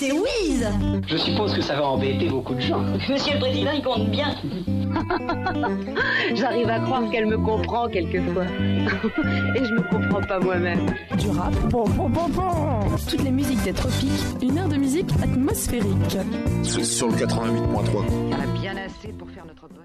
c'est Wiz. Je suppose que ça va embêter beaucoup de gens. Monsieur le Président, il compte bien. J'arrive à croire qu'elle me comprend quelquefois. Et je me comprends pas moi-même. Du rap, toutes les musiques des tropiques, une heure de musique atmosphérique. C'est sur le 88.3. On a bien assez pour faire notre bonheur.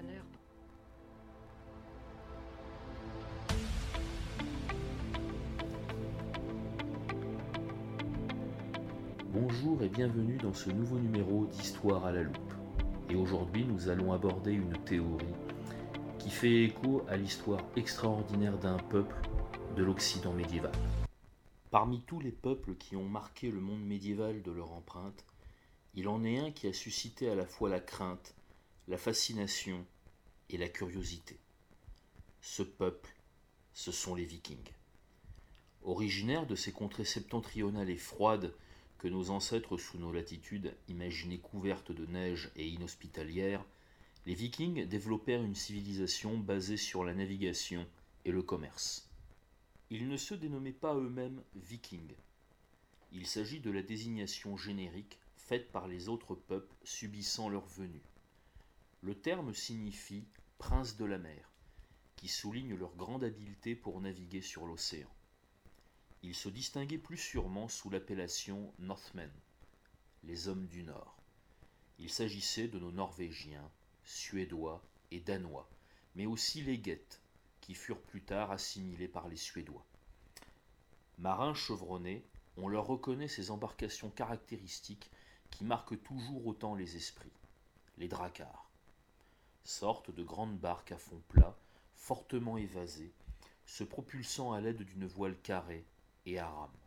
Bonjour et bienvenue dans ce nouveau numéro d'Histoire à la loupe. Et aujourd'hui, nous allons aborder une théorie qui fait écho à l'histoire extraordinaire d'un peuple de l'Occident médiéval. Parmi tous les peuples qui ont marqué le monde médiéval de leur empreinte, il en est un qui a suscité à la fois la crainte, la fascination et la curiosité. Ce peuple, ce sont les Vikings. Originaires de ces contrées septentrionales et froides que nos ancêtres sous nos latitudes imaginaient couvertes de neige et inhospitalières, les Vikings développèrent une civilisation basée sur la navigation et le commerce. Ils ne se dénommaient pas eux-mêmes Vikings. Il s'agit de la désignation générique faite par les autres peuples subissant leur venue. Le terme signifie « prince de la mer », qui souligne leur grande habileté pour naviguer sur l'océan. Ils se distinguaient plus sûrement sous l'appellation Northmen, les hommes du Nord. Il s'agissait de nos Norvégiens, Suédois et Danois, mais aussi les Geats, qui furent plus tard assimilés par les Suédois. Marins chevronnés, on leur reconnaît ces embarcations caractéristiques qui marquent toujours autant les esprits, les dracars. Sortes de grandes barques à fond plat, fortement évasées, se propulsant à l'aide d'une voile carrée et à rame.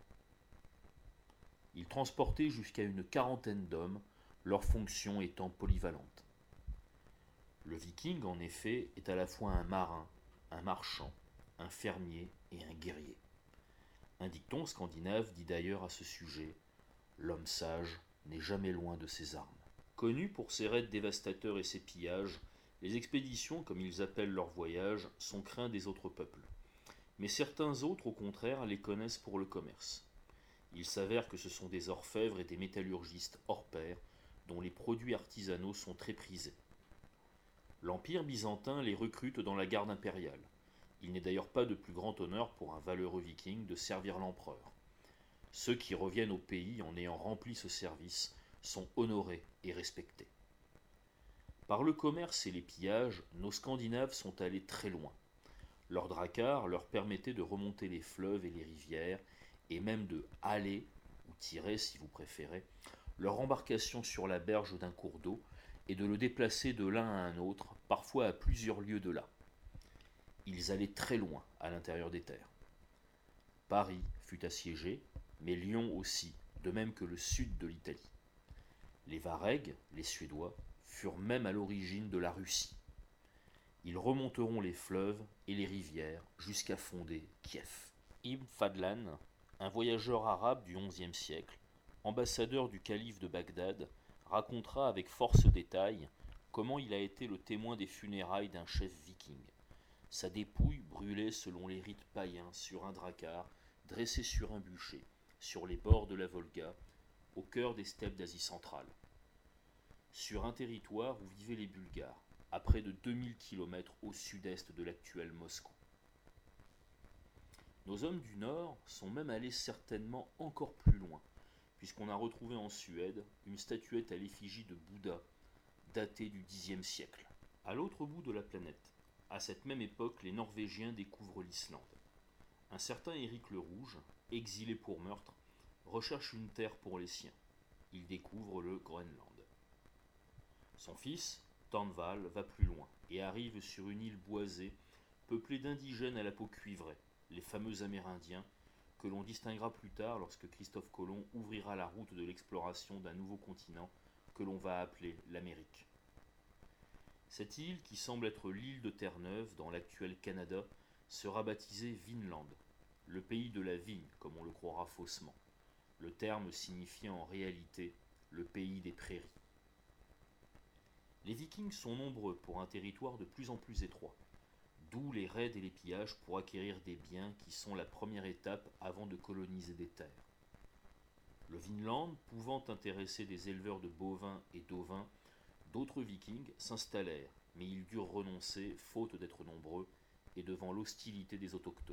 Ils transportaient jusqu'à une quarantaine d'hommes, leur fonction étant polyvalente. Le viking, en effet, est à la fois un marin, un marchand, un fermier et un guerrier. Un dicton scandinave dit d'ailleurs à ce sujet « L'homme sage n'est jamais loin de ses armes ». Connus pour ses raids dévastateurs et ses pillages, les expéditions, comme ils appellent leurs voyages, sont craints des autres peuples. Mais certains autres, au contraire, les connaissent pour le commerce. Il s'avère que ce sont des orfèvres et des métallurgistes hors pair, dont les produits artisanaux sont très prisés. L'Empire byzantin les recrute dans la garde impériale. Il n'est d'ailleurs pas de plus grand honneur pour un valeureux viking de servir l'empereur. Ceux qui reviennent au pays en ayant rempli ce service sont honorés et respectés. Par le commerce et les pillages, nos Scandinaves sont allés très loin. Leur drakkar leur permettait de remonter les fleuves et les rivières, et même de haler, ou tirer si vous préférez, leur embarcation sur la berge d'un cours d'eau, et de le déplacer de l'un à un autre, parfois à plusieurs lieues de là. Ils allaient très loin à l'intérieur des terres. Paris fut assiégé, mais Lyon aussi, de même que le sud de l'Italie. Les Varegs, les Suédois, furent même à l'origine de la Russie. Ils remonteront les fleuves et les rivières jusqu'à fonder Kiev. Ibn Fadlan, un voyageur arabe du XIe siècle, ambassadeur du calife de Bagdad, racontera avec force détails comment il a été le témoin des funérailles d'un chef viking. Sa dépouille brûlait selon les rites païens sur un drakkar dressé sur un bûcher, sur les bords de la Volga, au cœur des steppes d'Asie centrale. Sur un territoire où vivaient les Bulgares, à près de 2000 km au sud-est de l'actuel Moscou. Nos hommes du Nord sont même allés certainement encore plus loin, puisqu'on a retrouvé en Suède une statuette à l'effigie de Bouddha, datée du Xe siècle. À l'autre bout de la planète, à cette même époque, les Norvégiens découvrent l'Islande. Un certain Éric le Rouge, exilé pour meurtre, recherche une terre pour les siens. Il découvre le Groenland. Son fils, Thorvald, va plus loin et arrive sur une île boisée, peuplée d'indigènes à la peau cuivrée, les fameux Amérindiens, que l'on distinguera plus tard lorsque Christophe Colomb ouvrira la route de l'exploration d'un nouveau continent que l'on va appeler l'Amérique. Cette île, qui semble être l'île de Terre-Neuve dans l'actuel Canada, sera baptisée Vinland, le pays de la vigne, comme on le croira faussement, le terme signifiant en réalité le pays des prairies. Les Vikings sont nombreux pour un territoire de plus en plus étroit, d'où les raids et les pillages pour acquérir des biens qui sont la première étape avant de coloniser des terres. Le Vinland pouvant intéresser des éleveurs de bovins et d'ovins, d'autres vikings s'installèrent, mais ils durent renoncer, faute d'être nombreux, et devant l'hostilité des autochtones.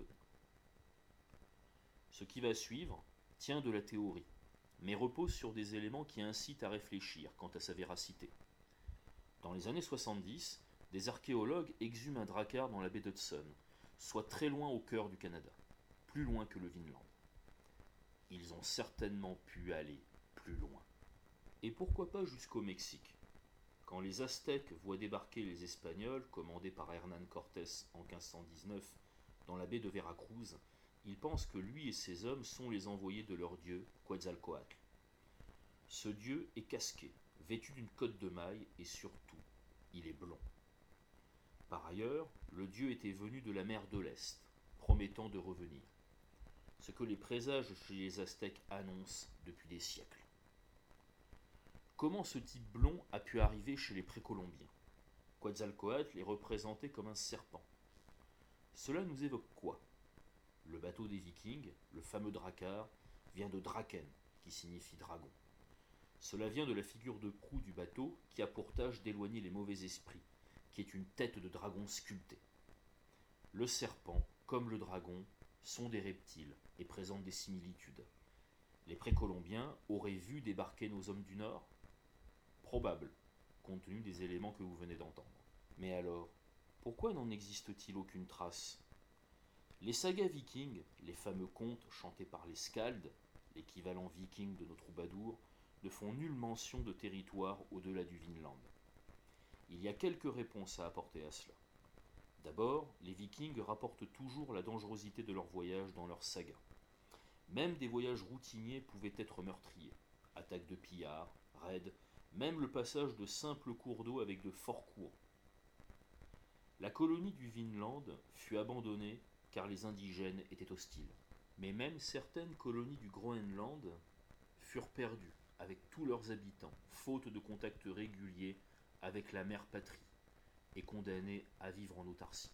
Ce qui va suivre tient de la théorie, mais repose sur des éléments qui incitent à réfléchir quant à sa véracité. Dans les années 70, des archéologues exhument un drakkar dans la baie d'Hudson, soit très loin au cœur du Canada, plus loin que le Vinland. Ils ont certainement pu aller plus loin. Et pourquoi pas jusqu'au Mexique? Quand les Aztèques voient débarquer les Espagnols, commandés par Hernán Cortés en 1519 dans la baie de Veracruz, ils pensent que lui et ses hommes sont les envoyés de leur dieu, Quetzalcoatl. Ce dieu est casqué, vêtu d'une cotte de maille et surtout, il est blond. Par ailleurs, le dieu était venu de la mer de l'Est, promettant de revenir. Ce que les présages chez les Aztèques annoncent depuis des siècles. Comment ce type blond a pu arriver chez les précolombiens? Quetzalcoatl est représenté comme un serpent. Cela nous évoque quoi? Le bateau des Vikings, le fameux drakkar, vient de draken, qui signifie dragon. Cela vient de la figure de proue du bateau qui a pour tâche d'éloigner les mauvais esprits, qui est une tête de dragon sculptée. Le serpent, comme le dragon, sont des reptiles et présentent des similitudes. Les précolombiens auraient vu débarquer nos hommes du Nord? Probable, compte tenu des éléments que vous venez d'entendre. Mais alors, pourquoi n'en existe-t-il aucune trace? Les sagas vikings, les fameux contes chantés par les skalds, l'équivalent viking de nos troubadours, ne font nulle mention de territoire au-delà du Vinland. Il y a quelques réponses à apporter à cela. D'abord, les vikings rapportent toujours la dangerosité de leurs voyages dans leurs sagas. Même des voyages routiniers pouvaient être meurtriers. Attaques de pillards, raids, même le passage de simples cours d'eau avec de forts courants. La colonie du Vinland fut abandonnée car les indigènes étaient hostiles. Mais même certaines colonies du Groenland furent perdues avec tous leurs habitants, faute de contact régulier avec la mère patrie, et condamnées à vivre en autarcie.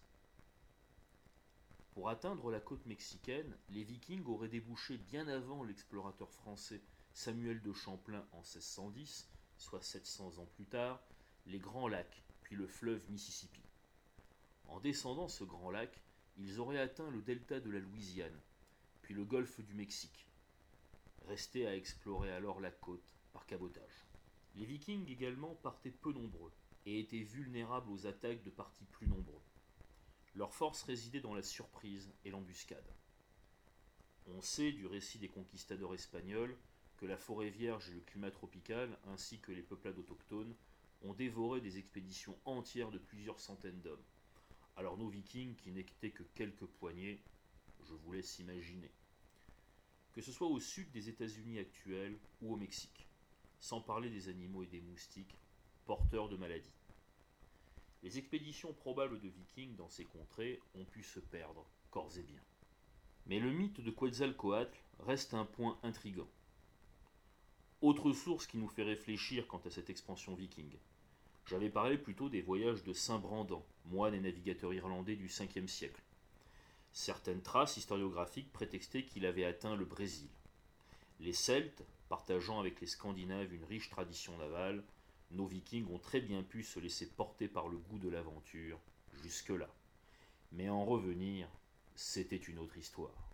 Pour atteindre la côte mexicaine, les Vikings auraient débouché bien avant l'explorateur français Samuel de Champlain en 1610, soit 700 ans plus tard, les Grands Lacs, puis le fleuve Mississippi. En descendant ce grand lac, ils auraient atteint le delta de la Louisiane, puis le golfe du Mexique. Restait à explorer alors la côte par cabotage. Les Vikings également partaient peu nombreux et étaient vulnérables aux attaques de partis plus nombreux. Leur force résidait dans la surprise et l'embuscade. On sait du récit des conquistadors espagnols que la forêt vierge et le climat tropical, ainsi que les peuplades autochtones, ont dévoré des expéditions entières de plusieurs centaines d'hommes. Alors nos Vikings, qui n'étaient que quelques poignées, je vous laisse imaginer. Que ce soit au sud des États-Unis actuels ou au Mexique, sans parler des animaux et des moustiques, porteurs de maladies. Les expéditions probables de Vikings dans ces contrées ont pu se perdre, corps et biens. Mais le mythe de Quetzalcoatl reste un point intrigant. Autre source qui nous fait réfléchir quant à cette expansion viking. J'avais parlé plutôt des voyages de Saint Brandan, moine et navigateur irlandais du 5e siècle. Certaines traces historiographiques prétextaient qu'il avait atteint le Brésil. Les Celtes, partageant avec les Scandinaves une riche tradition navale, nos Vikings ont très bien pu se laisser porter par le goût de l'aventure, jusque-là. Mais en revenir, c'était une autre histoire.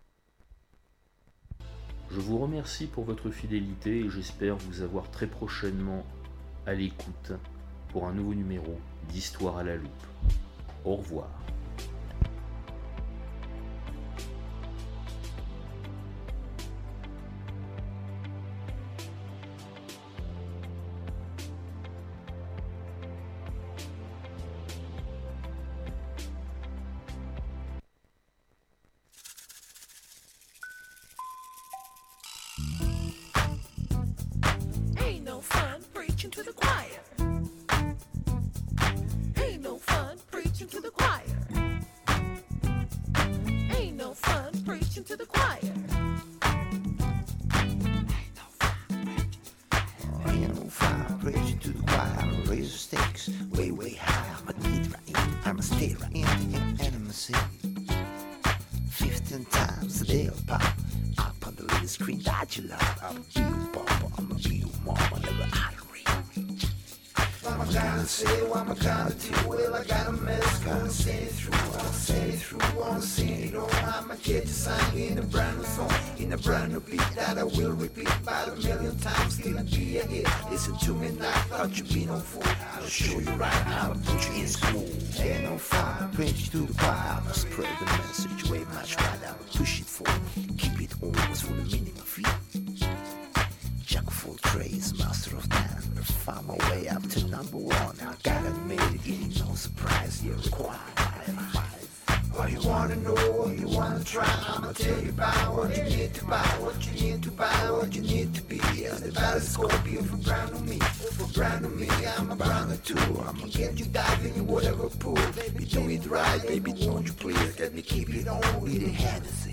Je vous remercie pour votre fidélité et j'espère vous avoir très prochainement à l'écoute pour un nouveau numéro d'Histoire à la loupe. Au revoir. Ain't no fun preaching to the choir. Ain't no fun preaching to the choir. Ain't no fun preaching to the choir. Ain't no fun preaching to the choir. Raise the stakes way, way high. I'm a kid right in, I'm a stay right in, and I'm a see 15 times a day of pop. Up on the little screen that you love. I'm gonna say what I'm gonna do. Well, I got a mess, gonna say it through. I'll say it through, wanna sing it on. I'ma get you sang in a brand new song, in a brand new beat that I will repeat about 1,000,000 times till it be a hit. Listen to me now, thought you been on fool. I'll show you right, I'ma put you in school. Ain't no fire, preach to the choir. I'ma spread the message way much wider. I'ma push it forward, keep it always for the meaning of it. Jack of all trades, master of none. Found my way up to number one. I gotta admit it ain't no surprise. You're required. What you wanna know, what you wanna try, I'ma tell you about what you need to buy, what you need to buy, what you need to be. As the battle scorpion for brand new me, for brand new me, I'm a brand new too. I'ma get you diving in whatever pool. Baby, do it right, baby, won't you please let me keep it on with the Hennessy.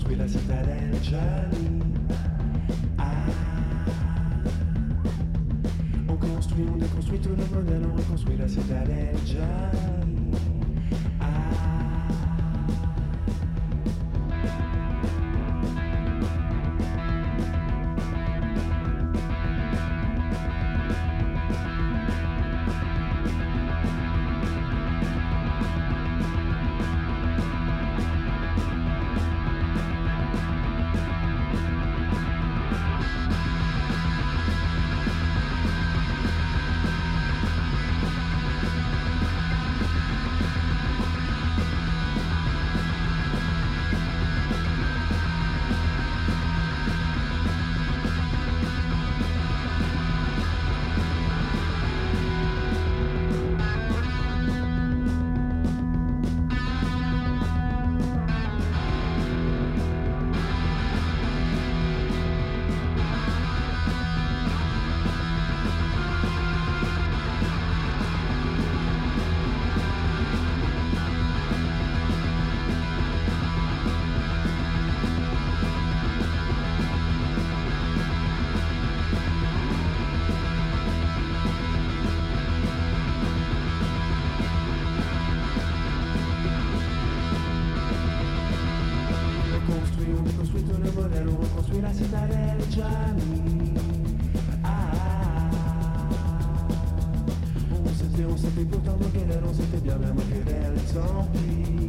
reconstruit la citadelle Gianni. On construit, on déconstruit tout le modèle, on reconstruit la citadelle Gianni. On s'était pourtant moqué d'elle, on s'était bien moqué d'elle, tant pis.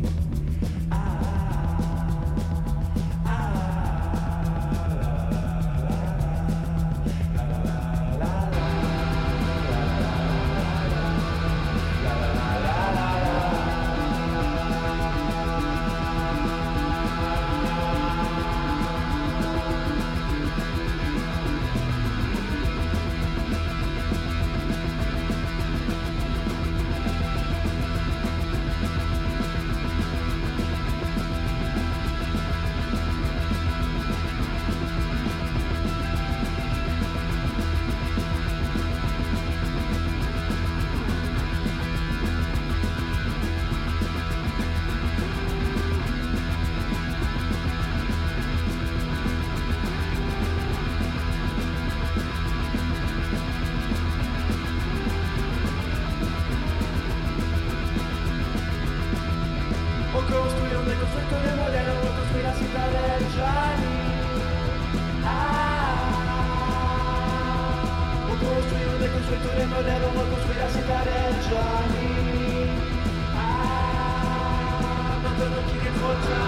Maintenant qu'il est trop tard.